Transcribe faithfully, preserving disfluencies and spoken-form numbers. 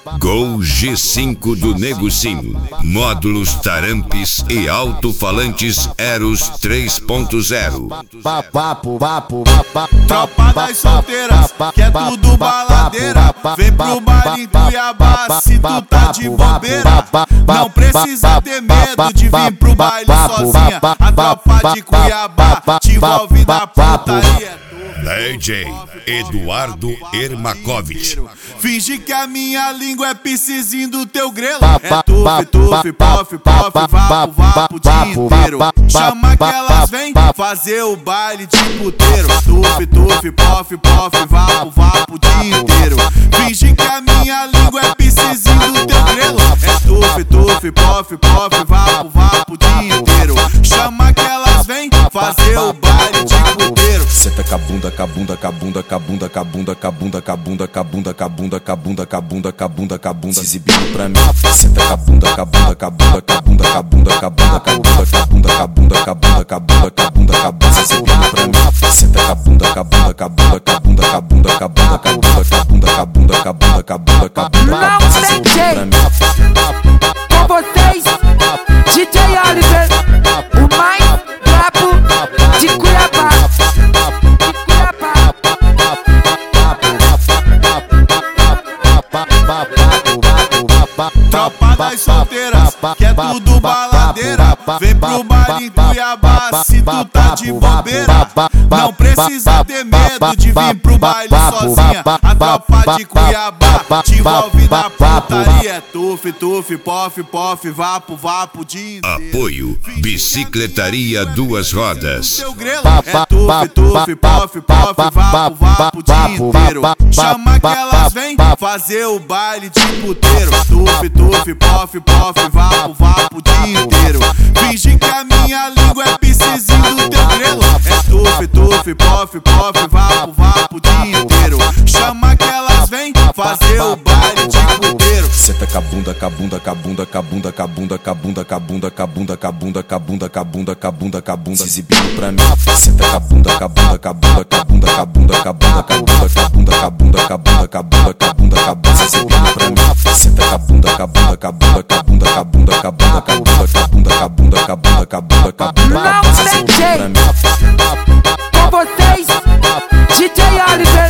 Gol G cinco do Nego Sim. Módulos Tarampes e alto-falantes Eros três ponto zero. Tropa das solteiras, que é tudo baladeira. Vem pro baile em Cuiabá, se tu tá de bobeira. Não precisa ter medo de vir pro baile sozinha. A tropa de Cuiabá te envolve na putaria. D J Eduardo Ermakovich. Finge que a minha língua é piscizinho do teu grelo. É tufi, tufi, pof, pof, vapo, vapo o dia inteiro. Chama que elas vêm fazer o baile de puteiro. Tufi, tufi, pof, pof, vapo, vapo o dia inteiro. Finge que a minha língua é piscizinho do teu grelo. É tufi, tufi, pof, pof, vapo, vapo o dia inteiro. Chama que elas vêm fazer o baile de puteiro. Senta cabunda, cabunda, cabunda, cabunda, cabunda, cabunda, cabunda, cabunda, cabunda, cabunda, cabunda, cabunda, cabunda, se exibindo pra mim. Senta cabunda, cabunda, cabunda, cabunda, cabunda, cabunda, cabunda, cabunda, cabunda, cabunda, cabunda, cabunda, cabunda, se exibindo pra mim. Senta cabunda, cabunda, cabunda, cabunda, cabunda, cabunda, cabunda, cabunda, cabunda, cabunda, cabunda, cabunda, se exibindo pra mim. Com vocês, D J Oliver, o mais brabo de Cuiabá. Tropa das solteiras, que é tudo baladeira. Vem pro baile em Cuiabá, se tu tá de bobeira. Não precisa ter medo de vir pro baile sozinha. A tropa de Cuiabá te envolve na putaria. É tufi, tufi, pof, pof, vapo, vapo o dia inteiro. Apoio Bicicletaria Duas Rodas. É tufi, tufi, pof, pof, vapo, vapo o dia inteiro. Chama que elas vêm fazer o baile de puteiro. Tufi, tufi, pof, pof, vapo, vapo o dia inteiro. Finge que a minha língua é piscizinho do teu grelo. É tufi, tufi, pof, pof, vapo, vapo o dia inteiro. Chama que elas vêm fazer o baile de puteiro. Senta cabunda, cabunda, cabunda, cabunda, cabunda, cabunda, cabunda, cabunda, cabunda, cabunda, cabunda, cabunda, cabunda, se exibindo pra mim. Senta cabunda, cabunda, cabunda, cabunda, cabunda, cabunda, cabunda, cabunda, cabunda, cabunda, cabunda, cabunda, cabunda, se exibindo pra mim. Senta cabunda, cabunda, cabunda, cabunda, cabunda, cabunda, cabunda, cabunda, cabunda, cabunda, cabunda, cabunda, não tem jeito. Com vocês, D J Oliver.